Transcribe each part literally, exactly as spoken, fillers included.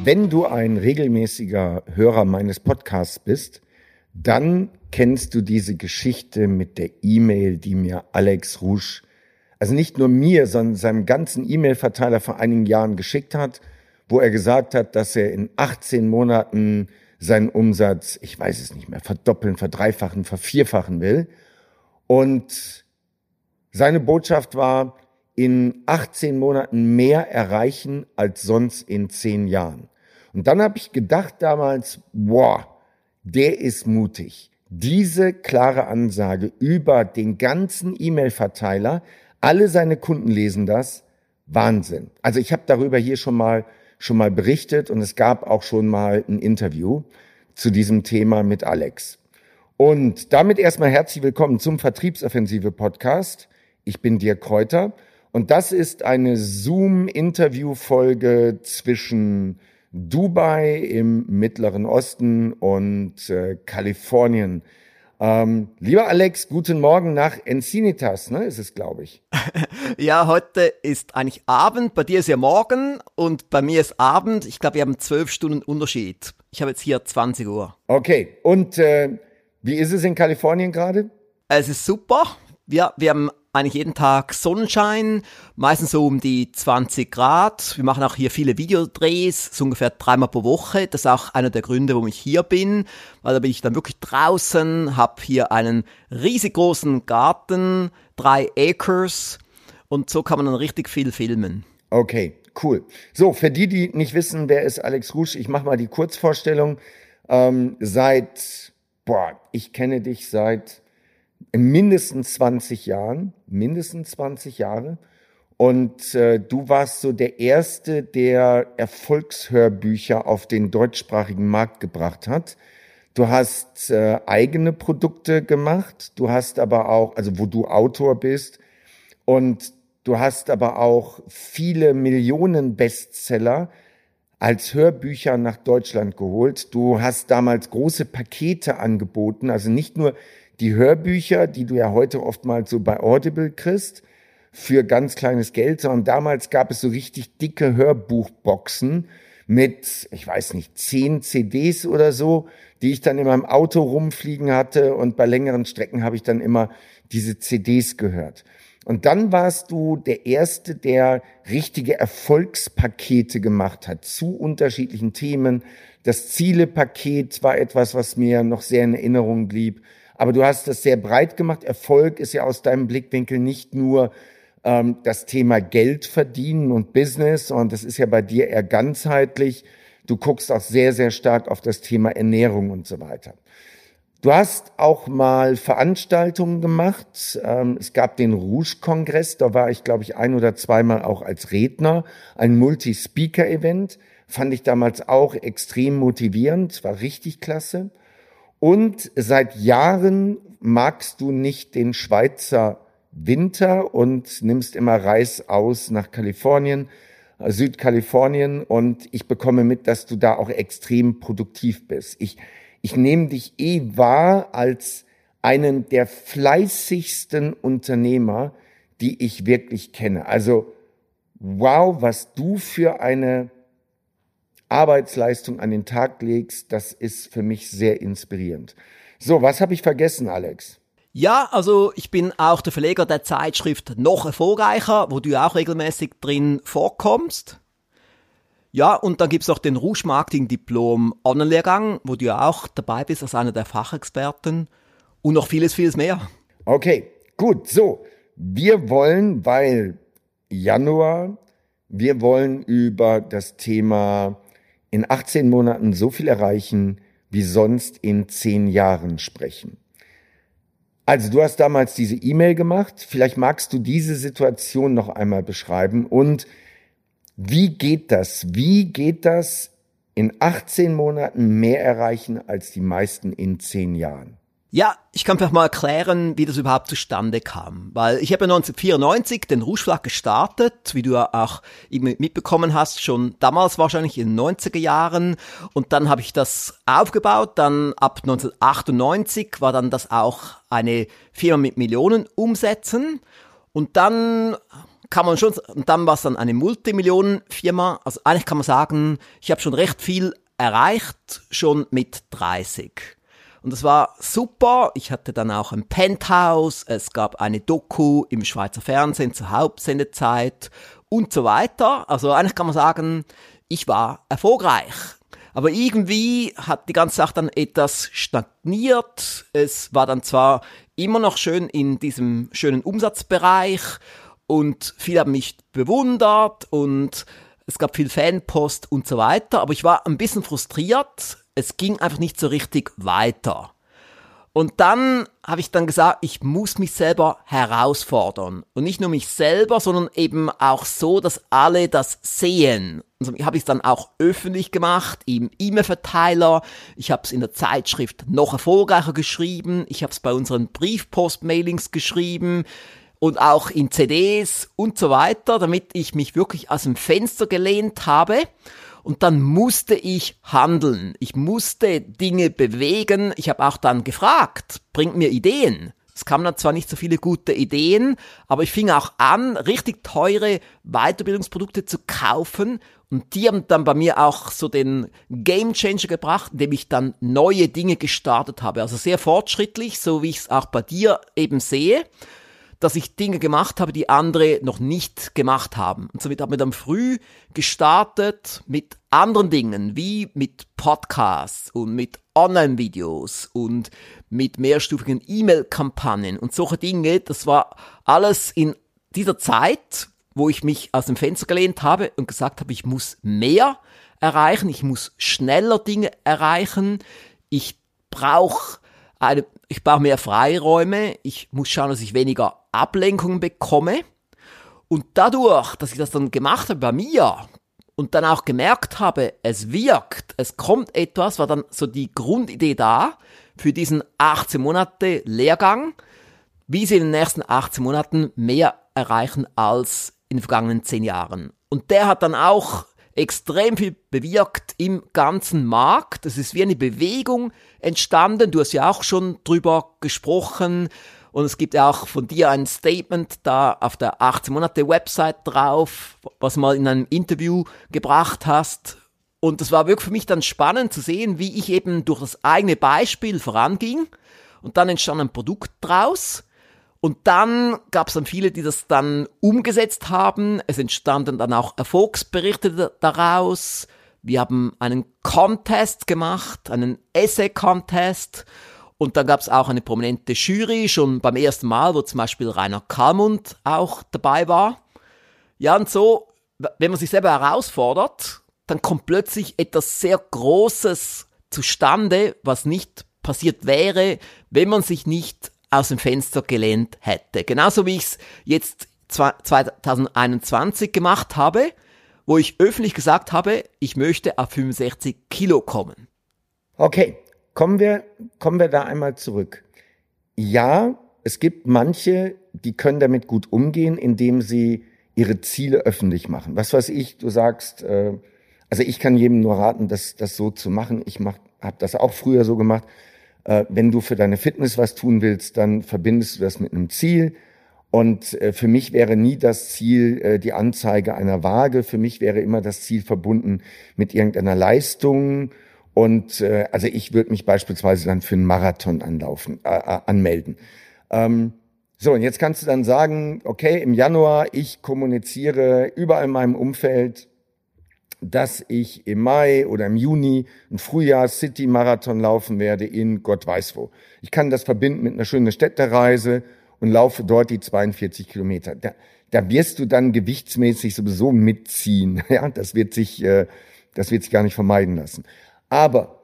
Wenn du ein regelmäßiger Hörer meines Podcasts bist, dann kennst du diese Geschichte mit der E-Mail, die mir Alex Rouge, also nicht nur mir, sondern seinem ganzen E-Mail-Verteiler vor einigen Jahren geschickt hat, wo er gesagt hat, dass er in achtzehn Monaten seinen Umsatz, ich weiß es nicht mehr, verdoppeln, verdreifachen, vervierfachen will. Und seine Botschaft war, in achtzehn Monaten mehr erreichen als sonst in zehn Jahren. Und dann habe ich gedacht damals, boah, der ist mutig. Diese klare Ansage über den ganzen E-Mail-Verteiler, alle seine Kunden lesen das, Wahnsinn. Also ich habe darüber hier schon mal schon mal berichtet und es gab auch schon mal ein Interview zu diesem Thema mit Alex. Und damit erstmal herzlich willkommen zum Vertriebsoffensive Podcast. Ich bin Dirk Kräuter und das ist eine Zoom-Interview-Folge zwischen Dubai im Mittleren Osten und äh, Kalifornien. Ähm, lieber Alex, guten Morgen nach Encinitas, ne, ist es, glaube ich. Ja, heute ist eigentlich Abend, bei dir ist ja morgen und bei mir ist Abend. Ich glaube, wir haben zwölf Stunden Unterschied. Ich habe jetzt hier zwanzig Uhr. Okay, und äh, wie ist es in Kalifornien gerade? Es ist super. Wir, wir haben eigentlich jeden Tag Sonnenschein, meistens so um die zwanzig Grad. Wir machen auch hier viele Videodrehs, so ungefähr dreimal pro Woche. Das ist auch einer der Gründe, warum ich hier bin, weil da bin ich dann wirklich draußen, habe hier einen riesig großen Garten, drei Acres und so kann man dann richtig viel filmen. Okay, cool. So, für die, die nicht wissen, wer ist Alex Rouge, ich mache mal die Kurzvorstellung. Ähm, seit, boah, ich kenne dich seit mindestens zwanzig Jahren, mindestens zwanzig Jahre. Und äh, du warst so der Erste, der Erfolgshörbücher auf den deutschsprachigen Markt gebracht hat. Du hast äh, eigene Produkte gemacht, du hast aber auch, also wo du Autor bist, und du hast aber auch viele Millionen Bestseller als Hörbücher nach Deutschland geholt. Du hast damals große Pakete angeboten, also nicht nur die Hörbücher, die du ja heute oftmals so bei Audible kriegst, für ganz kleines Geld, sondern damals gab es so richtig dicke Hörbuchboxen mit, ich weiß nicht, zehn C Ds oder so, die ich dann in meinem Auto rumfliegen hatte und bei längeren Strecken habe ich dann immer diese C Ds gehört. Und dann warst du der Erste, der richtige Erfolgspakete gemacht hat zu unterschiedlichen Themen. Das Ziele-Paket war etwas, was mir noch sehr in Erinnerung blieb. Aber du hast das sehr breit gemacht. Erfolg ist ja aus deinem Blickwinkel nicht nur ähm, das Thema Geld verdienen und Business, sondern das ist ja bei dir eher ganzheitlich. Du guckst auch sehr, sehr stark auf das Thema Ernährung und so weiter. Du hast auch mal Veranstaltungen gemacht. Ähm, es gab den Rouge-Kongress, da war ich, glaube ich, ein oder zweimal auch als Redner. Ein Multi-Speaker-Event, fand ich damals auch extrem motivierend, war richtig klasse. Und seit Jahren magst du nicht den Schweizer Winter und nimmst immer Reis aus nach Kalifornien, Südkalifornien. Und ich bekomme mit, dass du da auch extrem produktiv bist. Ich, ich nehme dich eh wahr als einen der fleißigsten Unternehmer, die ich wirklich kenne. Also wow, was du für eine Arbeitsleistung an den Tag legst, das ist für mich sehr inspirierend. So, was habe ich vergessen, Alex? Ja, also ich bin auch der Verleger der Zeitschrift Noch erfolgreicher, wo du ja auch regelmäßig drin vorkommst. Ja, und dann gibt's noch den Rouge Marketing Diplom Online-Lehrgang, wo du ja auch dabei bist als einer der Fachexperten und noch vieles, vieles mehr. Okay, gut, so. Wir wollen, weil Januar, wir wollen über das Thema in achtzehn Monaten so viel erreichen, wie sonst in zehn Jahren sprechen. Also du hast damals diese E-Mail gemacht. Vielleicht magst du diese Situation noch einmal beschreiben. Und wie geht das? Wie geht das in achtzehn Monaten mehr erreichen als die meisten in zehn Jahren? Ja, ich kann vielleicht mal erklären, wie das überhaupt zustande kam. Weil ich habe ja neunzehnhundertvierundneunzig den Rouge Verlag gestartet, wie du ja auch mitbekommen hast, schon damals wahrscheinlich in den neunziger Jahren. Und dann habe ich das aufgebaut. Dann ab neunzehnhundertachtundneunzig war dann das auch eine Firma mit Millionen Umsätzen. Und dann kann man schon, und dann war es dann eine Multimillionenfirma. Also eigentlich kann man sagen, ich habe schon recht viel erreicht, schon mit dreißig. Und das war super. Ich hatte dann auch ein Penthouse, es gab eine Doku im Schweizer Fernsehen zur Hauptsendezeit und so weiter. Also eigentlich kann man sagen, ich war erfolgreich. Aber irgendwie hat die ganze Sache dann etwas stagniert. Es war dann zwar immer noch schön in diesem schönen Umsatzbereich und viele haben mich bewundert und es gab viel Fanpost und so weiter, aber ich war ein bisschen frustriert. Es ging einfach nicht so richtig weiter. Und dann habe ich dann gesagt, ich muss mich selber herausfordern. Und nicht nur mich selber, sondern eben auch so, dass alle das sehen. Und so habe ich es dann auch öffentlich gemacht, im E-Mail-Verteiler. Ich habe es in der Zeitschrift noch erfolgreicher geschrieben. Ich habe es bei unseren Briefpost-Mailings geschrieben. Und auch in C Ds und so weiter, damit ich mich wirklich aus dem Fenster gelehnt habe. Und dann musste ich handeln. Ich musste Dinge bewegen. Ich habe auch dann gefragt, bringt mir Ideen. Es kamen dann zwar nicht so viele gute Ideen, aber ich fing auch an, richtig teure Weiterbildungsprodukte zu kaufen. Und die haben dann bei mir auch so den Gamechanger gebracht, indem ich dann neue Dinge gestartet habe. Also sehr fortschrittlich, so wie ich es auch bei dir eben sehe, dass ich Dinge gemacht habe, die andere noch nicht gemacht haben. Und somit haben wir dann früh gestartet mit anderen Dingen, wie mit Podcasts und mit Online-Videos und mit mehrstufigen E-Mail-Kampagnen und solche Dinge. Das war alles in dieser Zeit, wo ich mich aus dem Fenster gelehnt habe und gesagt habe, ich muss mehr erreichen, ich muss schneller Dinge erreichen, ich brauche eine, ich brauche mehr Freiräume, ich muss schauen, dass ich weniger Ablenkungen bekomme. Und dadurch, dass ich das dann gemacht habe bei mir und dann auch gemerkt habe, es wirkt, es kommt etwas, war dann so die Grundidee da für diesen achtzehn Monate Lehrgang, wie sie in den nächsten achtzehn Monaten mehr erreichen als in den vergangenen zehn Jahren. Und der hat dann auch extrem viel bewirkt im ganzen Markt. Es ist wie eine Bewegung entstanden. Du hast ja auch schon drüber gesprochen. Und es gibt ja auch von dir ein Statement da auf der achtzehn Monate Website drauf, was du mal in einem Interview gebracht hast. Und das war wirklich für mich dann spannend zu sehen, wie ich eben durch das eigene Beispiel voranging. Und dann entstand ein Produkt draus. Und dann gab es dann viele, die das dann umgesetzt haben. Es entstanden dann auch Erfolgsberichte daraus. Wir haben einen Contest gemacht, einen Essay-Contest. Und dann gab es auch eine prominente Jury, schon beim ersten Mal, wo zum Beispiel Rainer Kallmund auch dabei war. Ja, und so, wenn man sich selber herausfordert, dann kommt plötzlich etwas sehr Großes zustande, was nicht passiert wäre, wenn man sich nicht aus dem Fenster gelehnt hätte. Genauso wie ich es jetzt zwanzig einundzwanzig gemacht habe, wo ich öffentlich gesagt habe, ich möchte auf fünfundsechzig Kilo kommen. Okay, kommen wir, kommen wir da einmal zurück. Ja, es gibt manche, die können damit gut umgehen, indem sie ihre Ziele öffentlich machen. Was weiß ich, du sagst, äh, also ich kann jedem nur raten, das, das so zu machen. Ich mach, habe das auch früher so gemacht. Wenn du für deine Fitness was tun willst, dann verbindest du das mit einem Ziel. Und für mich wäre nie das Ziel die Anzeige einer Waage. Für mich wäre immer das Ziel verbunden mit irgendeiner Leistung. Und also ich würde mich beispielsweise dann für einen Marathon anlaufen, äh, anmelden. Ähm, so, und jetzt kannst du dann sagen, okay, im Januar, ich kommuniziere überall in meinem Umfeld, dass ich im Mai oder im Juni einen Frühjahrs-City-Marathon laufen werde in Gott weiß wo. Ich kann das verbinden mit einer schönen Städtereise und laufe dort die zweiundvierzig Kilometer. Da, da wirst du dann gewichtsmäßig sowieso mitziehen. Ja, das wird sich, äh, das wird sich gar nicht vermeiden lassen. Aber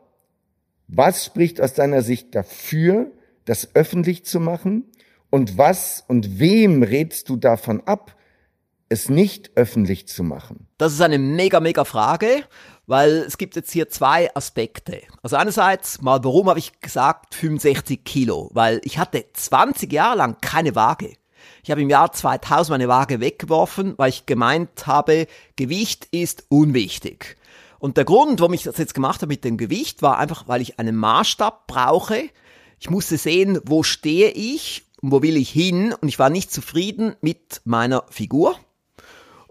was spricht aus deiner Sicht dafür, das öffentlich zu machen? Und was und wem rätst du davon ab, es nicht öffentlich zu machen? Das ist eine mega, mega Frage, weil es gibt jetzt hier zwei Aspekte. Also einerseits mal, warum habe ich gesagt fünfundsechzig Kilo? Weil ich hatte zwanzig Jahre lang keine Waage. Ich habe im Jahr zweitausend meine Waage weggeworfen, weil ich gemeint habe, Gewicht ist unwichtig. Und der Grund, warum ich das jetzt gemacht habe mit dem Gewicht, war einfach, weil ich einen Maßstab brauche. Ich musste sehen, wo stehe ich und wo will ich hin. Und ich war nicht zufrieden mit meiner Figur.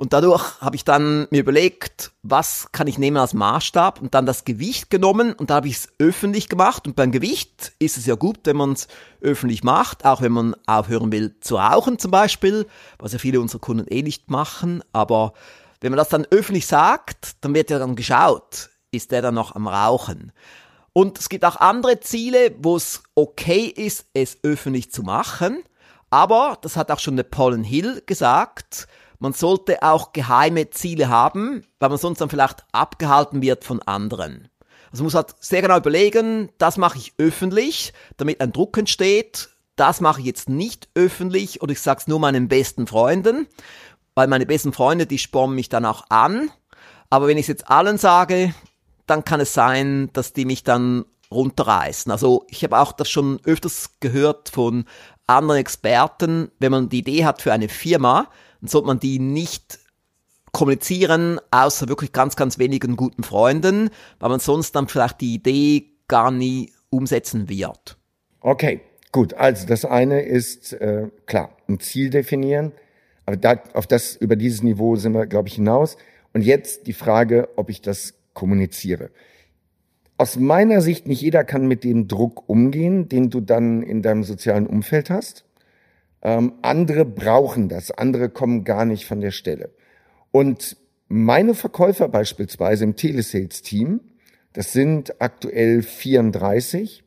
Und dadurch habe ich dann mir überlegt, was kann ich nehmen als Maßstab und dann das Gewicht genommen und da habe ich es öffentlich gemacht. Und beim Gewicht ist es ja gut, wenn man es öffentlich macht, auch wenn man aufhören will zu rauchen zum Beispiel, was ja viele unserer Kunden eh nicht machen. Aber wenn man das dann öffentlich sagt, dann wird ja dann geschaut, ist der dann noch am Rauchen. Und es gibt auch andere Ziele, wo es okay ist, es öffentlich zu machen. Aber, das hat auch schon der Napoleon Hill gesagt, man sollte auch geheime Ziele haben, weil man sonst dann vielleicht abgehalten wird von anderen. Also man muss halt sehr genau überlegen, das mache ich öffentlich, damit ein Druck entsteht. Das mache ich jetzt nicht öffentlich oder ich sage es nur meinen besten Freunden, weil meine besten Freunde, die spornen mich dann auch an. Aber wenn ich es jetzt allen sage, dann kann es sein, dass die mich dann runterreißen. Also ich habe auch das schon öfters gehört von anderen Experten, wenn man die Idee hat für eine Firma, dann sollte man die nicht kommunizieren, außer wirklich ganz, ganz wenigen guten Freunden, weil man sonst dann vielleicht die Idee gar nie umsetzen wird. Okay, gut. Also das eine ist, äh, klar, ein Ziel definieren, aber da, auf das, über dieses Niveau sind wir, glaube ich, hinaus. Und jetzt die Frage, ob ich das kommuniziere. Aus meiner Sicht, nicht jeder kann mit dem Druck umgehen, den du dann in deinem sozialen Umfeld hast. Ähm, andere brauchen das, andere kommen gar nicht von der Stelle. Und meine Verkäufer beispielsweise im Telesales-Team, das sind aktuell vierunddreißig,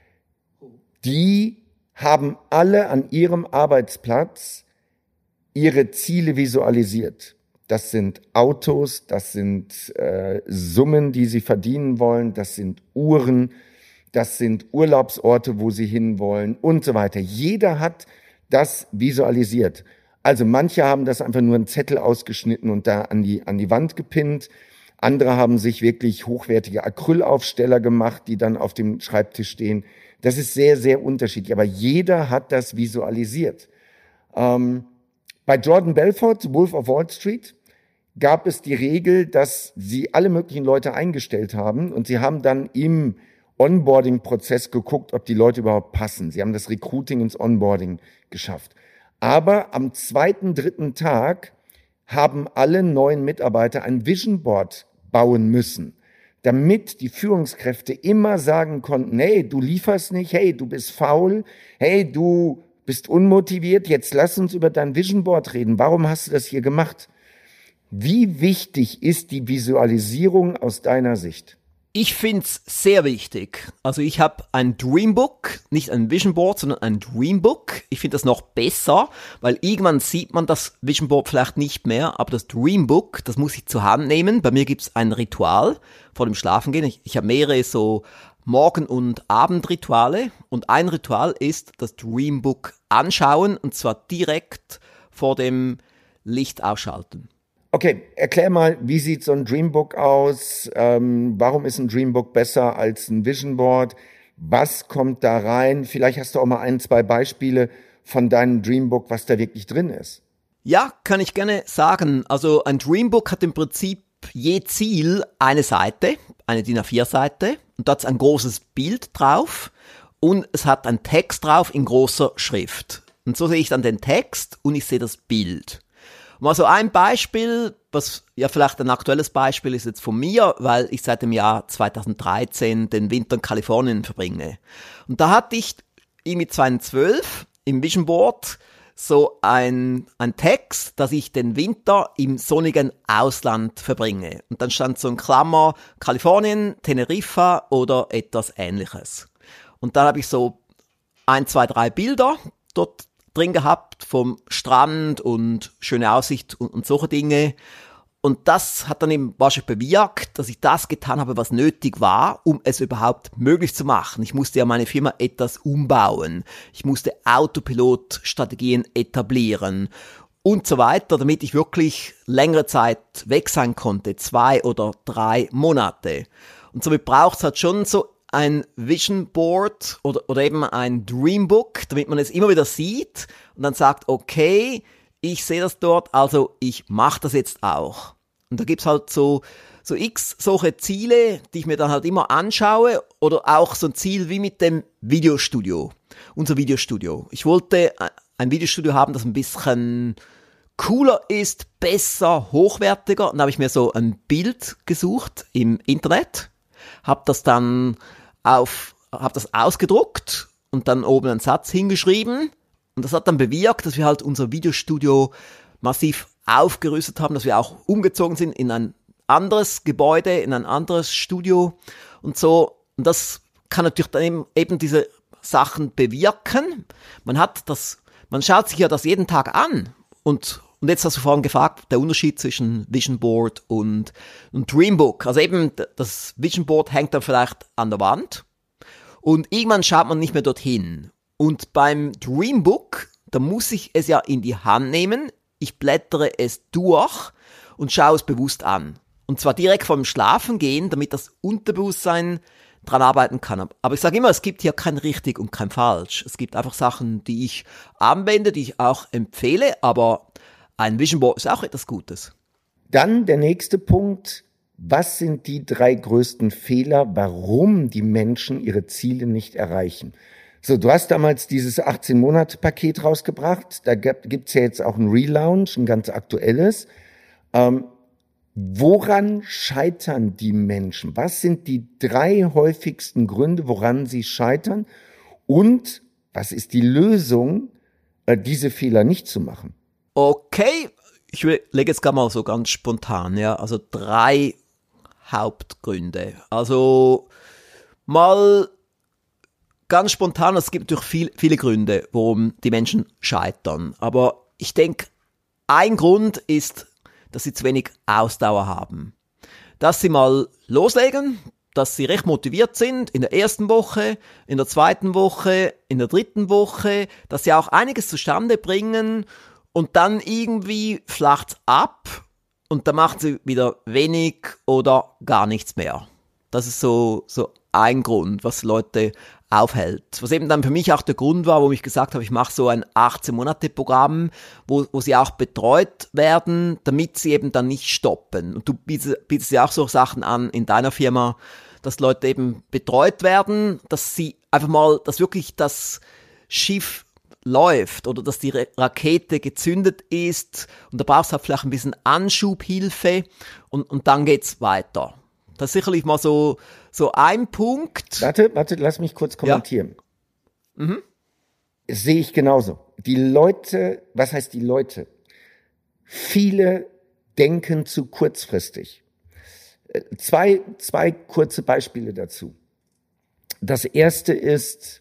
die haben alle an ihrem Arbeitsplatz ihre Ziele visualisiert. Das sind Autos, das sind äh, Summen, die sie verdienen wollen, das sind Uhren, das sind Urlaubsorte, wo sie hinwollen und so weiter. Jeder hat das visualisiert. Also manche haben das einfach nur einen Zettel ausgeschnitten und da an die, an die Wand gepinnt. Andere haben sich wirklich hochwertige Acrylaufsteller gemacht, die dann auf dem Schreibtisch stehen. Das ist sehr, sehr unterschiedlich. Aber jeder hat das visualisiert. Ähm, bei Jordan Belfort, Wolf of Wall Street, gab es die Regel, dass sie alle möglichen Leute eingestellt haben und sie haben dann im Onboarding-Prozess geguckt, ob die Leute überhaupt passen. Sie haben das Recruiting ins Onboarding geschafft. Aber am zweiten, dritten Tag haben alle neuen Mitarbeiter ein Vision Board bauen müssen, damit die Führungskräfte immer sagen konnten, hey, du lieferst nicht, hey, du bist faul, hey, du bist unmotiviert, jetzt lass uns über dein Vision Board reden. Warum hast du das hier gemacht? Wie wichtig ist die Visualisierung aus deiner Sicht? Ich find's sehr wichtig. Also ich habe ein Dreambook, nicht ein Vision Board, sondern ein Dreambook. Ich finde das noch besser, weil irgendwann sieht man das Vision Board vielleicht nicht mehr, aber das Dreambook, das muss ich zur Hand nehmen. Bei mir gibt's ein Ritual vor dem Schlafengehen. Ich, ich habe mehrere so Morgen- und Abendrituale und ein Ritual ist das Dreambook anschauen und zwar direkt vor dem Licht ausschalten. Okay, erklär mal, wie sieht so ein Dreambook aus? Ähm, warum ist ein Dreambook besser als ein Vision Board? Was kommt da rein? Vielleicht hast du auch mal ein, zwei Beispiele von deinem Dreambook, was da wirklich drin ist. Ja, kann ich gerne sagen. Also ein Dreambook hat im Prinzip je Ziel eine Seite, eine D I N A vier Seite und da ist ein großes Bild drauf und es hat einen Text drauf in großer Schrift. Und so sehe ich dann den Text und ich sehe das Bild. Mal so ein Beispiel, was ja vielleicht ein aktuelles Beispiel ist jetzt von mir, weil ich seit dem Jahr zweitausenddreizehn den Winter in Kalifornien verbringe. Und da hatte ich mit zweitausendzwölf im Vision Board so ein, ein Text, dass ich den Winter im sonnigen Ausland verbringe. Und dann stand so in Klammer Kalifornien, Teneriffa oder etwas Ähnliches. Und dann habe ich so ein, zwei, drei Bilder dort drin gehabt vom Strand und schöne Aussicht und, und solche Dinge. Und das hat dann eben wahrscheinlich bewirkt, dass ich das getan habe, was nötig war, um es überhaupt möglich zu machen. Ich musste ja meine Firma etwas umbauen. Ich musste Autopilot-Strategien etablieren und so weiter, damit ich wirklich längere Zeit weg sein konnte, zwei oder drei Monate. Und somit braucht es halt schon so ein Vision Board oder, oder eben ein Dreambook, damit man es immer wieder sieht und dann sagt, okay, ich sehe das dort, also ich mache das jetzt auch. Und da gibt's halt so, so x solche Ziele, die ich mir dann halt immer anschaue oder auch so ein Ziel wie mit dem Videostudio, unser Videostudio. Ich wollte ein Videostudio haben, das ein bisschen cooler ist, besser, hochwertiger. Dann habe ich mir so ein Bild gesucht im Internet, habe das dann auf, habe das ausgedruckt und dann oben einen Satz hingeschrieben. Und das hat dann bewirkt, dass wir halt unser Videostudio massiv aufgerüstet haben, dass wir auch umgezogen sind in ein anderes Gebäude, in ein anderes Studio und so. Und das kann natürlich dann eben, eben diese Sachen bewirken. Man hat das, man schaut sich ja das jeden Tag an. Und, und jetzt hast du vorhin gefragt, der Unterschied zwischen Vision Board und, und Dreambook. Also eben, das Vision Board hängt dann vielleicht an der Wand. Und irgendwann schaut man nicht mehr dorthin. Und beim Dreambook, da muss ich es ja in die Hand nehmen. Ich blättere es durch und schaue es bewusst an. Und zwar direkt vorm Schlafengehen, damit das Unterbewusstsein dran arbeiten kann. Aber ich sage immer, es gibt hier kein richtig und kein falsch. Es gibt einfach Sachen, die ich anwende, die ich auch empfehle, aber ein Vision Board ist auch etwas Gutes. Dann der nächste Punkt. Was sind die drei größten Fehler, warum die Menschen ihre Ziele nicht erreichen? So, du hast damals dieses achtzehn-Monate-Paket rausgebracht. Da gibt's ja jetzt auch ein Relaunch, ein ganz aktuelles. Ähm, woran scheitern die Menschen? Was sind die drei häufigsten Gründe, woran sie scheitern? Und was ist die Lösung, äh, diese Fehler nicht zu machen? Okay, ich lege jetzt gar mal so ganz spontan, ja. Also drei Hauptgründe. Also mal ganz spontan, es gibt natürlich viel, viele Gründe, warum die Menschen scheitern. Aber ich denke, ein Grund ist, dass sie zu wenig Ausdauer haben. Dass sie mal loslegen, dass sie recht motiviert sind in der ersten Woche, in der zweiten Woche, in der dritten Woche, dass sie auch einiges zustande bringen und dann irgendwie flacht's ab und dann machen sie wieder wenig oder gar nichts mehr. Das ist so, so ein Grund, was Leute aufhält. Was eben dann für mich auch der Grund war, wo ich gesagt habe, ich mache so ein achtzehn-Monate-Programm, wo, wo sie auch betreut werden, damit sie eben dann nicht stoppen. Und du bietest, bietest ja auch so Sachen an in deiner Firma, dass Leute eben betreut werden, dass sie einfach mal, dass wirklich das Schiff läuft oder dass die Rakete gezündet ist und da brauchst du halt vielleicht ein bisschen Anschubhilfe und, und dann geht's weiter. Das ist sicherlich mal so, so ein Punkt. Warte, warte, lass mich kurz kommentieren. Ja. Mhm. Das sehe ich genauso. Die Leute, was heißt die Leute? Viele denken zu kurzfristig. Zwei, zwei kurze Beispiele dazu. Das erste ist,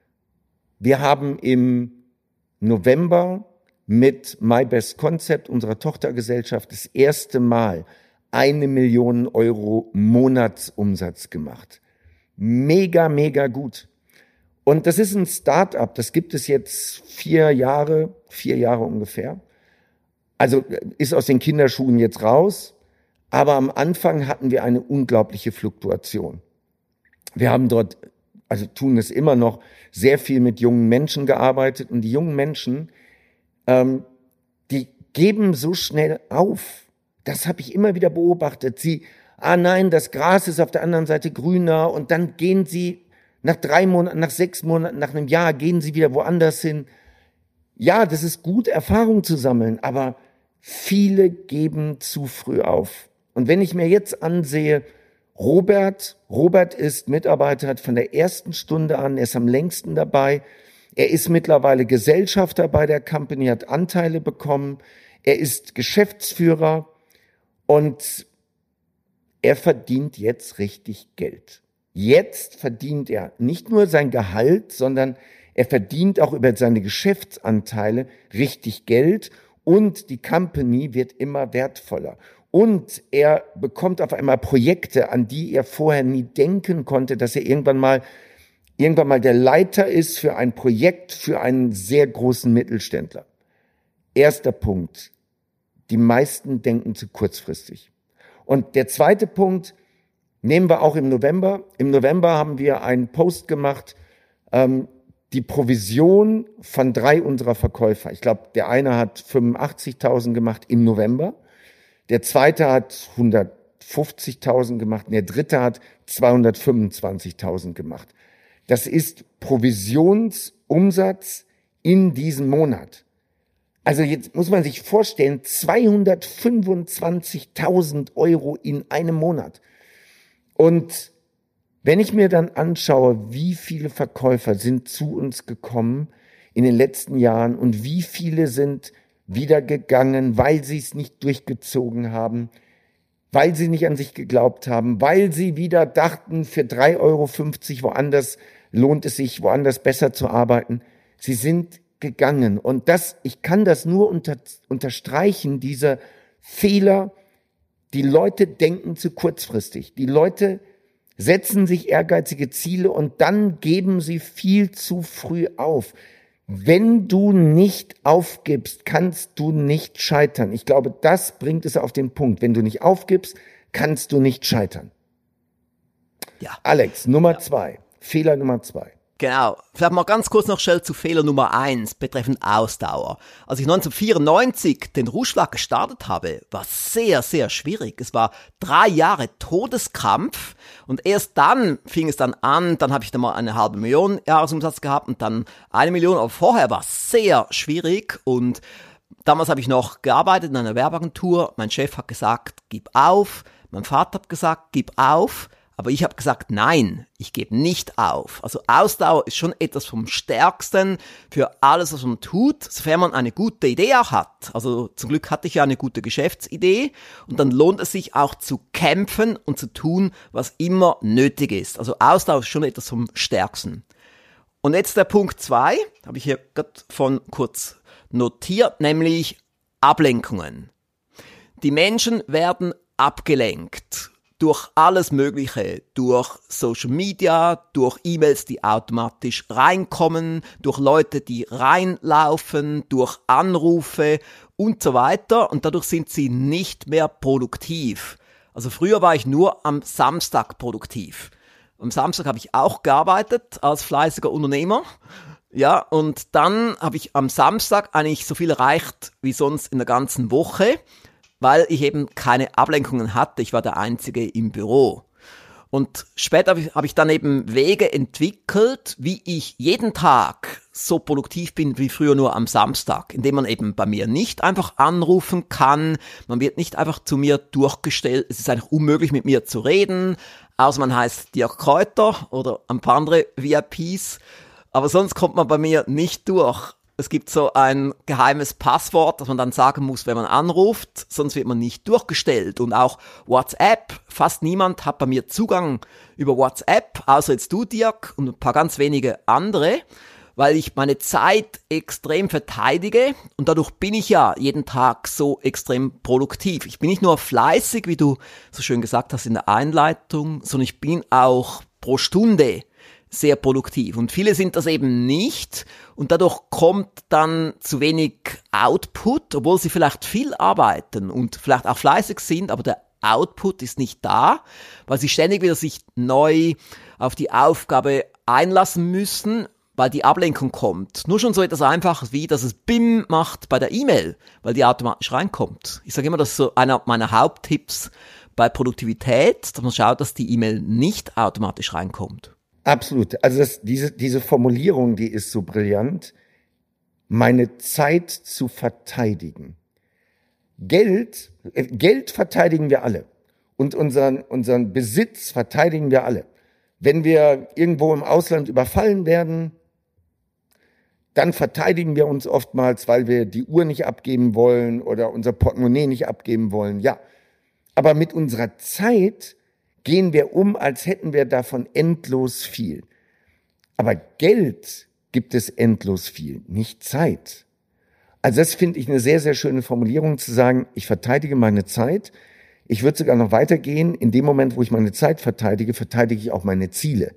wir haben im November mit My Best Concept, unserer Tochtergesellschaft, das erste Mal eine Million Euro Monatsumsatz gemacht. Mega, mega gut. Und das ist ein Start-up, das gibt es jetzt vier Jahre, vier Jahre ungefähr. Also ist aus den Kinderschuhen jetzt raus, aber am Anfang hatten wir eine unglaubliche Fluktuation. Wir haben dort, also tun es immer noch, sehr viel mit jungen Menschen gearbeitet und die jungen Menschen, ähm, die geben so schnell auf. Das habe ich immer wieder beobachtet. Sie, ah nein, das Gras ist auf der anderen Seite grüner und dann gehen sie nach drei Monaten, nach sechs Monaten, nach einem Jahr gehen sie wieder woanders hin. Ja, das ist gut, Erfahrung zu sammeln, aber viele geben zu früh auf. Und wenn ich mir jetzt ansehe, Robert, Robert ist Mitarbeiter, hat von der ersten Stunde an, er ist am längsten dabei. Er ist mittlerweile Gesellschafter bei der Company, hat Anteile bekommen. Er ist Geschäftsführer. Und er verdient jetzt richtig Geld. Jetzt verdient er nicht nur sein Gehalt, sondern er verdient auch über seine Geschäftsanteile richtig Geld und die Company wird immer wertvoller. Und er bekommt auf einmal Projekte, an die er vorher nie denken konnte, dass er irgendwann mal, irgendwann mal der Leiter ist für ein Projekt, für einen sehr großen Mittelständler. Erster Punkt. Die meisten denken zu kurzfristig. Und der zweite Punkt nehmen wir auch im November. Im November haben wir einen Post gemacht, ähm, die Provision von drei unserer Verkäufer. Ich glaube, der eine hat fünfundachtzigtausend gemacht im November, der zweite hat hundertfünfzigtausend gemacht und der dritte hat zweihundertfünfundzwanzigtausend gemacht. Das ist Provisionsumsatz in diesem Monat. Also jetzt muss man sich vorstellen, zweihundertfünfundzwanzigtausend Euro in einem Monat. Und wenn ich mir dann anschaue, wie viele Verkäufer sind zu uns gekommen in den letzten Jahren und wie viele sind wieder gegangen, weil sie es nicht durchgezogen haben, weil sie nicht an sich geglaubt haben, weil sie wieder dachten, für drei Euro fünfzig woanders lohnt es sich, woanders besser zu arbeiten. Sie sind gegangen. Und das, ich kann das nur unter, unterstreichen, dieser Fehler. Die Leute denken zu kurzfristig. Die Leute setzen sich ehrgeizige Ziele und dann geben sie viel zu früh auf. Wenn du nicht aufgibst, kannst du nicht scheitern. Ich glaube, das bringt es auf den Punkt. Wenn du nicht aufgibst, kannst du nicht scheitern. Ja. Alex, Nummer Ja. zwei. Fehler Nummer zwei. Genau. Vielleicht mal ganz kurz noch schnell zu Fehler Nummer eins betreffend Ausdauer. Als ich neunzehnhundertvierundneunzig den Rouge-Schlag gestartet habe, war sehr, sehr schwierig. Es war drei Jahre Todeskampf und erst dann fing es dann an, dann habe ich dann mal eine halbe Million Jahresumsatz gehabt und dann eine Million, aber vorher war es sehr schwierig und damals habe ich noch gearbeitet in einer Werbeagentur. Mein Chef hat gesagt, gib auf. Mein Vater hat gesagt, gib auf. Aber ich habe gesagt, nein, ich gebe nicht auf. Also Ausdauer ist schon etwas vom Stärksten für alles, was man tut, sofern man eine gute Idee auch hat. Also zum Glück hatte ich ja eine gute Geschäftsidee und dann lohnt es sich auch zu kämpfen und zu tun, was immer nötig ist. Also Ausdauer ist schon etwas vom Stärksten. Und jetzt der Punkt zwei, habe ich hier gerade von kurz notiert, nämlich Ablenkungen. Die Menschen werden abgelenkt. Durch alles Mögliche, durch Social Media, durch E-Mails, die automatisch reinkommen, durch Leute, die reinlaufen, durch Anrufe und so weiter. Und dadurch sind sie nicht mehr produktiv. Also früher war ich nur am Samstag produktiv. Am Samstag habe ich auch gearbeitet als fleißiger Unternehmer. Ja, und dann habe ich am Samstag eigentlich so viel erreicht wie sonst in der ganzen Woche, weil ich eben keine Ablenkungen hatte. Ich war der Einzige im Büro. Und später habe ich, hab ich dann eben Wege entwickelt, wie ich jeden Tag so produktiv bin wie früher nur am Samstag, indem man eben bei mir nicht einfach anrufen kann, man wird nicht einfach zu mir durchgestellt, es ist eigentlich unmöglich mit mir zu reden, außer man heißt Dirk Kräuter oder ein paar andere V I Ps, aber sonst kommt man bei mir nicht durch. Es gibt so ein geheimes Passwort, das man dann sagen muss, wenn man anruft, sonst wird man nicht durchgestellt. Und auch WhatsApp, fast niemand hat bei mir Zugang über WhatsApp, außer jetzt du, Dirk, und ein paar ganz wenige andere, weil ich meine Zeit extrem verteidige und dadurch bin ich ja jeden Tag so extrem produktiv. Ich bin nicht nur fleißig, wie du so schön gesagt hast in der Einleitung, sondern ich bin auch pro Stunde sehr produktiv. Und viele sind das eben nicht und dadurch kommt dann zu wenig Output, obwohl sie vielleicht viel arbeiten und vielleicht auch fleißig sind, aber der Output ist nicht da, weil sie ständig wieder sich neu auf die Aufgabe einlassen müssen, weil die Ablenkung kommt. Nur schon so etwas Einfaches wie, dass es Bim macht bei der E-Mail, weil die automatisch reinkommt. Ich sage immer, das ist so einer meiner Haupttipps bei Produktivität, dass man schaut, dass die E-Mail nicht automatisch reinkommt. Absolut. Also das, diese, diese Formulierung, die ist so brillant. Meine Zeit zu verteidigen. Geld, äh, Geld verteidigen wir alle. Und unseren, unseren Besitz verteidigen wir alle. Wenn wir irgendwo im Ausland überfallen werden, dann verteidigen wir uns oftmals, weil wir die Uhr nicht abgeben wollen oder unser Portemonnaie nicht abgeben wollen. Ja, aber mit unserer Zeit gehen wir um, als hätten wir davon endlos viel. Aber Geld gibt es endlos viel, nicht Zeit. Also das finde ich eine sehr, sehr schöne Formulierung, zu sagen, ich verteidige meine Zeit. Ich würde sogar noch weitergehen, in dem Moment, wo ich meine Zeit verteidige, verteidige ich auch meine Ziele.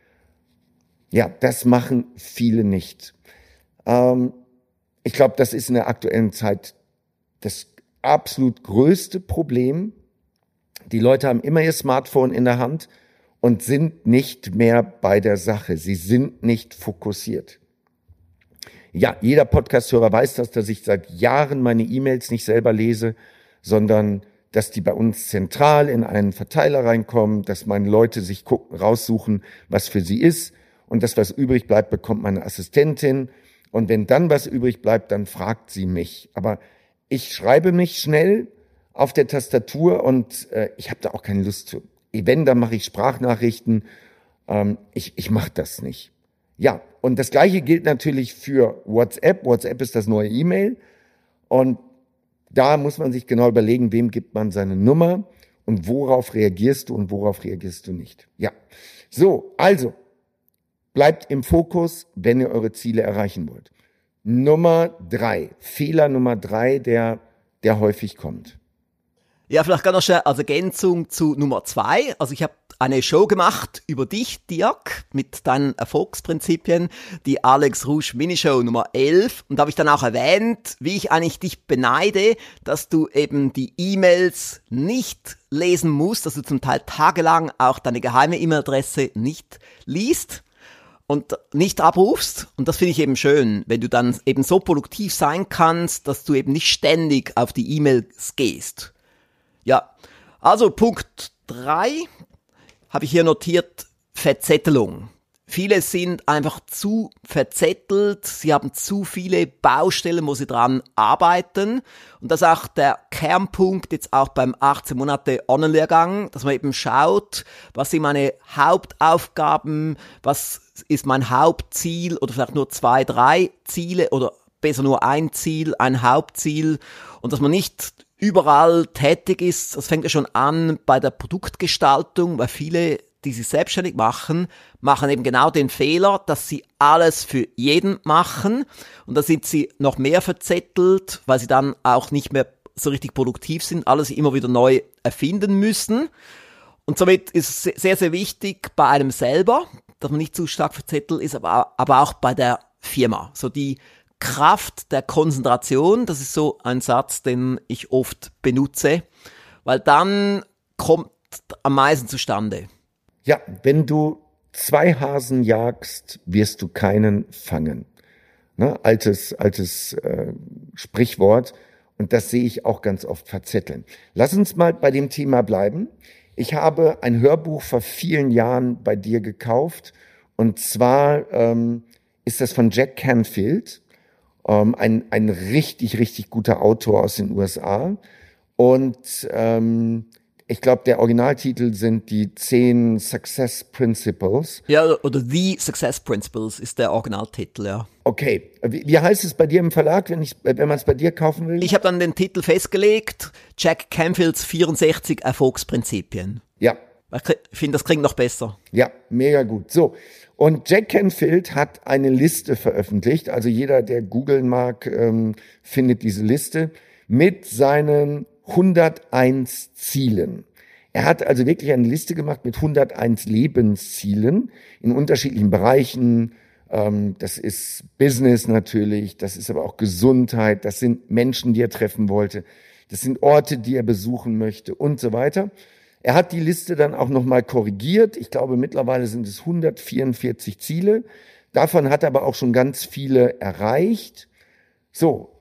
Ja, das machen viele nicht. Ähm, ich glaube, das ist in der aktuellen Zeit das absolut größte Problem. Die Leute haben immer ihr Smartphone in der Hand und sind nicht mehr bei der Sache. Sie sind nicht fokussiert. Ja, jeder Podcast-Hörer weiß das, dass ich seit Jahren meine E-Mails nicht selber lese, sondern dass die bei uns zentral in einen Verteiler reinkommen, dass meine Leute sich gucken, raussuchen, was für sie ist und das, was übrig bleibt, bekommt meine Assistentin Und wenn dann was übrig bleibt, dann fragt sie mich. Aber ich schreibe mich schnell auf der Tastatur und äh, ich habe da auch keine Lust zu. Wenn, dann mache ich Sprachnachrichten. Ähm, ich ich mache das nicht. Ja, und das Gleiche gilt natürlich für WhatsApp. WhatsApp ist das neue E-Mail. Und da muss man sich genau überlegen, wem gibt man seine Nummer und worauf reagierst du und worauf reagierst du nicht. Ja, so, also bleibt im Fokus, wenn ihr eure Ziele erreichen wollt. Nummer drei, Fehler Nummer drei, der, der häufig kommt. Ja, vielleicht gar noch schnell als Ergänzung zu Nummer zwei. Also ich habe eine Show gemacht über dich, Dirk, mit deinen Erfolgsprinzipien, die Alex Rouge Minishow Nummer elf. Und da habe ich dann auch erwähnt, wie ich eigentlich dich beneide, dass du eben die E-Mails nicht lesen musst, dass du zum Teil tagelang auch deine geheime E-Mail-Adresse nicht liest und nicht abrufst. Und das finde ich eben schön, wenn du dann eben so produktiv sein kannst, dass du eben nicht ständig auf die E-Mails gehst. Ja, also Punkt drei habe ich hier notiert, Verzettelung. Viele sind einfach zu verzettelt, sie haben zu viele Baustellen, wo sie dran arbeiten. Und das ist auch der Kernpunkt jetzt auch beim achtzehn Monate Online-Lehrgang, dass man eben schaut, was sind meine Hauptaufgaben, was ist mein Hauptziel oder vielleicht nur zwei, drei Ziele oder besser nur ein Ziel, ein Hauptziel und dass man nicht überall tätig ist. Das fängt ja schon an bei der Produktgestaltung, weil viele, die sich selbstständig machen, machen eben genau den Fehler, dass sie alles für jeden machen und da sind sie noch mehr verzettelt, weil sie dann auch nicht mehr so richtig produktiv sind, alles immer wieder neu erfinden müssen. Und somit ist es sehr, sehr wichtig bei einem selber, dass man nicht zu stark verzettelt ist, aber, aber auch bei der Firma. So die Kraft der Konzentration, das ist so ein Satz, den ich oft benutze, weil dann kommt am meisten zustande. Ja, wenn du zwei Hasen jagst, wirst du keinen fangen. Ne? Altes, altes äh, Sprichwort und das sehe ich auch ganz oft verzetteln. Lass uns mal bei dem Thema bleiben. Ich habe ein Hörbuch vor vielen Jahren bei dir gekauft und zwar ähm, ist das von Jack Canfield. Um, ein, ein richtig, richtig guter Autor aus den U S A. Und ähm, ich glaube, der Originaltitel sind die zehn Success Principles. Ja, oder The Success Principles ist der Originaltitel, ja. Okay, wie, wie heißt es bei dir im Verlag, wenn ich, wenn man es bei dir kaufen will? Ich habe dann den Titel festgelegt, Jack Canfields vierundsechzig Erfolgsprinzipien. Ja. Ich finde, das klingt noch besser. Ja, mega gut. So, und Jack Canfield hat eine Liste veröffentlicht, also jeder, der googeln mag, ähm, findet diese Liste mit seinen hunderteins Zielen. Er hat also wirklich eine Liste gemacht mit hunderteins Lebenszielen in unterschiedlichen Bereichen. Ähm, das ist Business natürlich, das ist aber auch Gesundheit, das sind Menschen, die er treffen wollte, das sind Orte, die er besuchen möchte und so weiter. Er hat die Liste dann auch nochmal korrigiert. Ich glaube, mittlerweile sind es hundertvierundvierzig Ziele. Davon hat er aber auch schon ganz viele erreicht. So,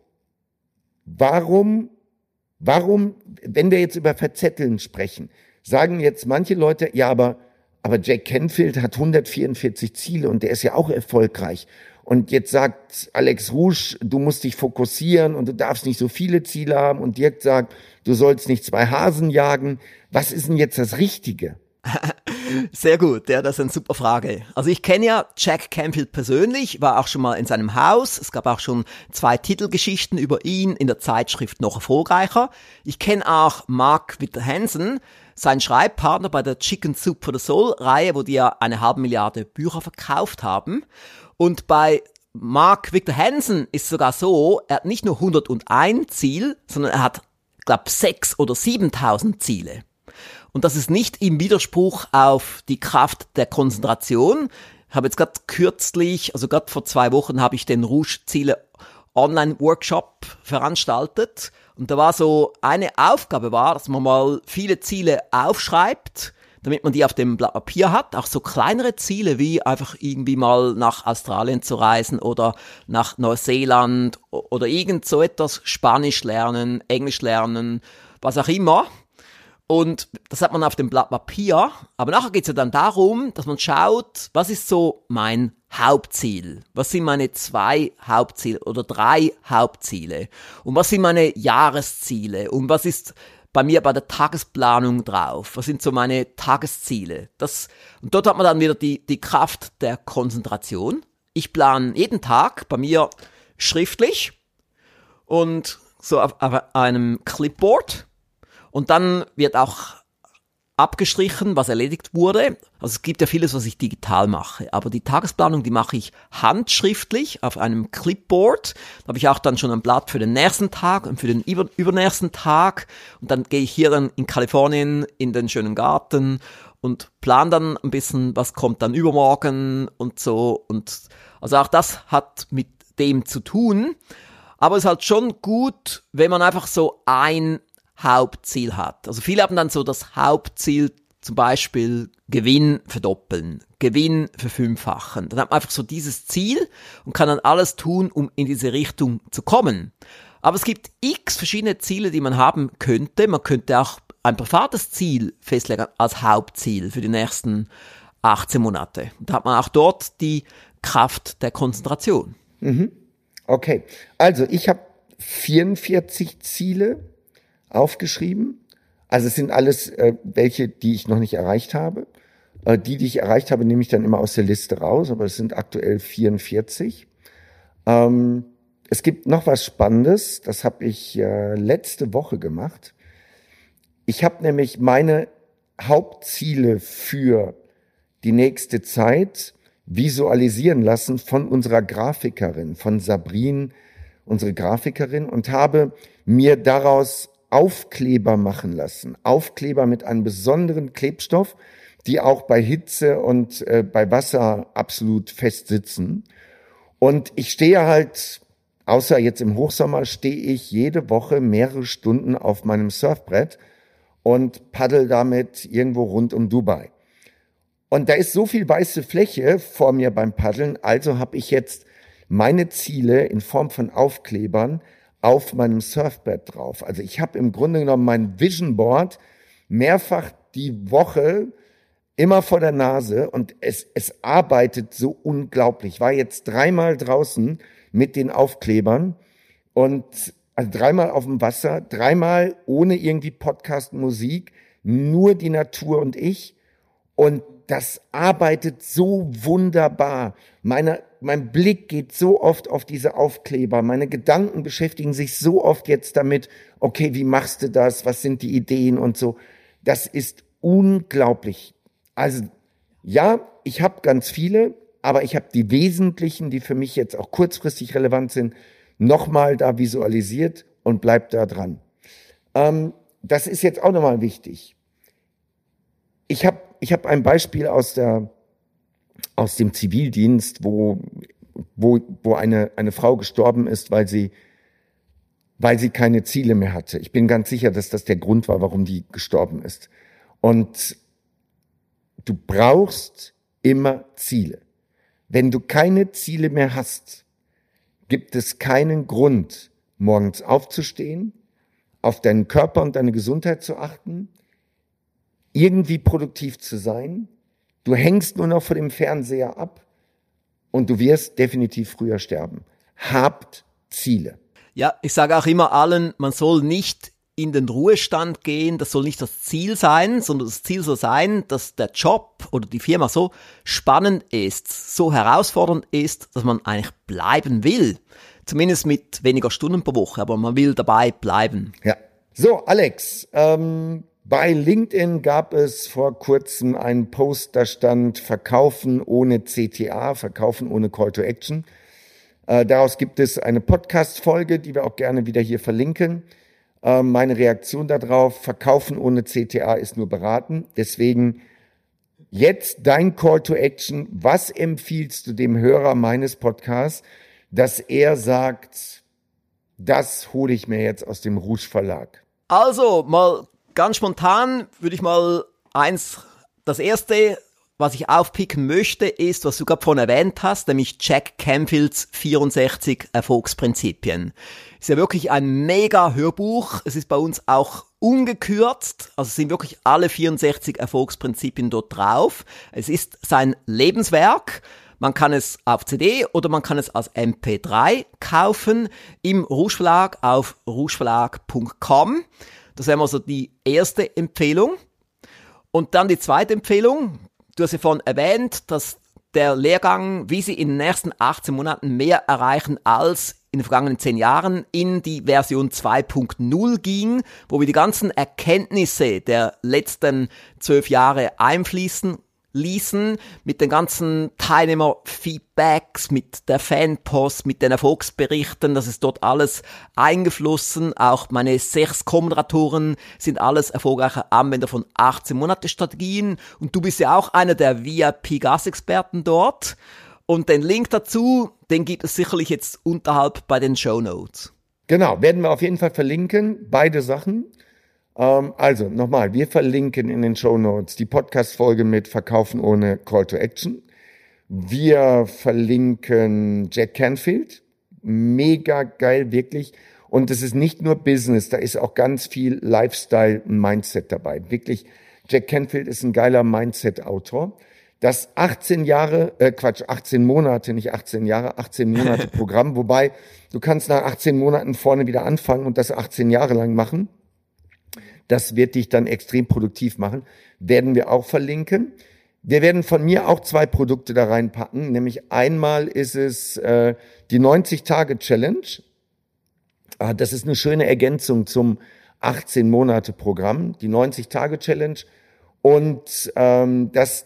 warum, warum, wenn wir jetzt über Verzetteln sprechen, sagen jetzt manche Leute, ja, aber, aber Jack Canfield hat hundertvierundvierzig Ziele und der ist ja auch erfolgreich. Und jetzt sagt Alex Rouge, du musst dich fokussieren und du darfst nicht so viele Ziele haben. Und Dirk sagt, du sollst nicht zwei Hasen jagen. Was ist denn jetzt das Richtige? Sehr gut, ja, das ist eine super Frage. Also ich kenne ja Jack Canfield persönlich, war auch schon mal in seinem Haus. Es gab auch schon zwei Titelgeschichten über ihn in der Zeitschrift Noch erfolgreicher. Ich kenne auch Mark Victor Hansen, sein Schreibpartner bei der Chicken Soup for the Soul Reihe, wo die ja eine halbe Milliarde Bücher verkauft haben. Und bei Mark Victor Hansen ist es sogar so, er hat nicht nur hunderteins Ziel, sondern er hat, glaube ich, sechstausend oder siebentausend Ziele. Und das ist nicht im Widerspruch auf die Kraft der Konzentration. Ich habe jetzt gerade kürzlich, also gerade vor zwei Wochen, habe ich den Rouge-Ziele Online-Workshop veranstaltet. Und da war so, eine Aufgabe war, dass man mal viele Ziele aufschreibt, damit man die auf dem Blatt Papier hat, auch so kleinere Ziele wie einfach irgendwie mal nach Australien zu reisen oder nach Neuseeland oder irgend so etwas, Spanisch lernen, Englisch lernen, was auch immer. Und das hat man auf dem Blatt Papier, aber nachher geht's ja dann darum, dass man schaut, was ist so mein Hauptziel? Was sind meine zwei Hauptziele oder drei Hauptziele? Und was sind meine Jahresziele? Und was ist bei mir bei der Tagesplanung drauf? Was sind so meine Tagesziele? Das, und dort hat man dann wieder die, die Kraft der Konzentration. Ich plane jeden Tag bei mir schriftlich und so auf, auf einem Clipboard. Und dann wird auch abgestrichen, was erledigt wurde. Also es gibt ja vieles, was ich digital mache. Aber die Tagesplanung, die mache ich handschriftlich auf einem Clipboard. Da habe ich auch dann schon ein Blatt für den nächsten Tag und für den über, übernächsten Tag. Und dann gehe ich hier dann in Kalifornien in den schönen Garten und plane dann ein bisschen, was kommt dann übermorgen und so. Und also auch das hat mit dem zu tun. Aber es ist halt schon gut, wenn man einfach so ein Hauptziel hat. Also viele haben dann so das Hauptziel, zum Beispiel Gewinn verdoppeln, Gewinn verfünffachen. Dann hat man einfach so dieses Ziel und kann dann alles tun, um in diese Richtung zu kommen. Aber es gibt x verschiedene Ziele, die man haben könnte. Man könnte auch ein privates Ziel festlegen als Hauptziel für die nächsten achtzehn Monate. Und da hat man auch dort die Kraft der Konzentration. Mhm. Okay, also ich habe vierundvierzig Ziele aufgeschrieben. Also es sind alles äh, welche, die ich noch nicht erreicht habe. Äh, die, die ich erreicht habe, nehme ich dann immer aus der Liste raus, aber es sind aktuell vierundvierzig. Ähm, es gibt noch was Spannendes, das habe ich äh, letzte Woche gemacht. Ich habe nämlich meine Hauptziele für die nächste Zeit visualisieren lassen von unserer Grafikerin, von Sabrine, unsere Grafikerin, und habe mir daraus Aufkleber machen lassen. Aufkleber mit einem besonderen Klebstoff, die auch bei Hitze und äh, bei Wasser absolut fest sitzen. Und ich stehe halt, außer jetzt im Hochsommer, stehe ich jede Woche mehrere Stunden auf meinem Surfbrett und paddel damit irgendwo rund um Dubai. Und da ist so viel weiße Fläche vor mir beim Paddeln, also habe ich jetzt meine Ziele in Form von Aufklebern auf meinem Surfbrett drauf. Also ich habe im Grunde genommen mein Vision Board mehrfach die Woche immer vor der Nase und es, es arbeitet so unglaublich. Ich war jetzt dreimal draußen mit den Aufklebern und also dreimal auf dem Wasser, dreimal ohne irgendwie Podcast-Musik, nur die Natur und ich, und das arbeitet so wunderbar. Meine, mein Blick geht so oft auf diese Aufkleber. Meine Gedanken beschäftigen sich so oft jetzt damit, okay, wie machst du das? Was sind die Ideen und so? Das ist unglaublich. Also, ja, ich habe ganz viele, aber ich habe die wesentlichen, die für mich jetzt auch kurzfristig relevant sind, nochmal da visualisiert und bleib da dran. Ähm, das ist jetzt auch nochmal wichtig. Ich habe Ich habe ein Beispiel aus der aus dem Zivildienst, wo wo wo eine eine Frau gestorben ist, weil sie weil sie keine Ziele mehr hatte. Ich bin ganz sicher, dass das der Grund war, warum die gestorben ist. Und du brauchst immer Ziele. Wenn du keine Ziele mehr hast, gibt es keinen Grund, morgens aufzustehen, auf deinen Körper und deine Gesundheit zu achten, irgendwie produktiv zu sein. Du hängst nur noch vor dem Fernseher ab und du wirst definitiv früher sterben. Habt Ziele. Ja, ich sage auch immer allen, man soll nicht in den Ruhestand gehen, das soll nicht das Ziel sein, sondern das Ziel soll sein, dass der Job oder die Firma so spannend ist, so herausfordernd ist, dass man eigentlich bleiben will. Zumindest mit weniger Stunden pro Woche, aber man will dabei bleiben. Ja. So, Alex, ähm, bei LinkedIn gab es vor kurzem einen Post, da stand Verkaufen ohne C T A, Verkaufen ohne Call to Action. Äh, daraus gibt es eine Podcast-Folge, die wir auch gerne wieder hier verlinken. Äh, meine Reaktion darauf: Verkaufen ohne C T A ist nur beraten. Deswegen jetzt dein Call to Action. Was empfiehlst du dem Hörer meines Podcasts, dass er sagt, das hole ich mir jetzt aus dem Rouge Verlag? Also, mal ganz spontan würde ich mal eins, das erste, was ich aufpicken möchte, ist, was du gerade vorhin erwähnt hast, nämlich Jack Canfields vierundsechzig Erfolgsprinzipien. Ist ja wirklich ein mega Hörbuch. Es ist bei uns auch ungekürzt. Also sind wirklich alle vierundsechzig Erfolgsprinzipien dort drauf. Es ist sein Lebenswerk. Man kann es auf C D oder man kann es als M P drei kaufen im Rouge Verlag auf rouge verlag punkt com. Das wäre mal so die erste Empfehlung. Und dann die zweite Empfehlung. Du hast ja vorhin erwähnt, dass der Lehrgang, wie Sie in den nächsten achtzehn Monaten mehr erreichen als in den vergangenen zehn Jahren, in die Version zwei Punkt null ging, wo wir die ganzen Erkenntnisse der letzten zwölf Jahre einfließen ließen, mit den ganzen Teilnehmer-Feedbacks, mit der Fanpost, mit den Erfolgsberichten, das ist dort alles eingeflossen. Auch meine sechs Co-Moderatoren sind alles erfolgreiche Anwender von achtzehn-Monate-Strategien und du bist ja auch einer der V I P-Gastexperten dort. Und den Link dazu, den gibt es sicherlich jetzt unterhalb bei den Shownotes. Genau, werden wir auf jeden Fall verlinken, beide Sachen. Ähm, also nochmal, wir verlinken in den Shownotes die Podcast-Folge mit Verkaufen ohne Call to Action. Wir verlinken Jack Canfield, mega geil, wirklich. Und es ist nicht nur Business, da ist auch ganz viel Lifestyle und Mindset dabei. Wirklich, Jack Canfield ist ein geiler Mindset-Autor. Das achtzehn Jahre, äh Quatsch, achtzehn Monate, nicht achtzehn Jahre, achtzehn Monate Programm, wobei du kannst nach achtzehn Monaten vorne wieder anfangen und das achtzehn Jahre lang machen. Das wird dich dann extrem produktiv machen. Werden wir auch verlinken. Wir werden von mir auch zwei Produkte da reinpacken, nämlich einmal ist es äh, die neunzig-Tage-Challenge. Ah, das ist eine schöne Ergänzung zum achtzehn-Monate-Programm, die neunzig-Tage-Challenge. Und ähm, das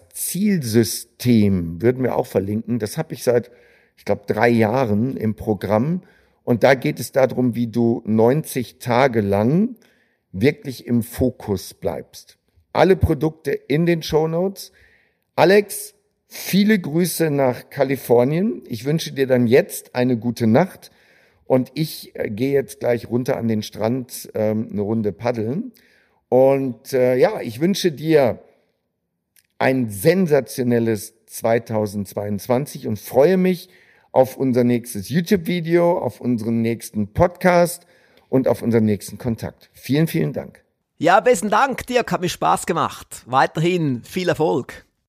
Zielsystem würden wir auch verlinken. Das habe ich seit, ich glaube, drei Jahren im Programm. Und da geht es darum, wie du neunzig Tage lang wirklich im Fokus bleibst. Alle Produkte in den Shownotes. Alex, viele Grüße nach Kalifornien. Ich wünsche dir dann jetzt eine gute Nacht. Und ich äh, gehe jetzt gleich runter an den Strand ähm, eine Runde paddeln. Und äh, ja, ich wünsche dir ein sensationelles zweitausendzweiundzwanzig und freue mich auf unser nächstes YouTube-Video, auf unseren nächsten Podcast und auf unseren nächsten Kontakt. Vielen, vielen Dank. Ja, besten Dank, Dirk, hat mir Spaß gemacht. Weiterhin viel Erfolg.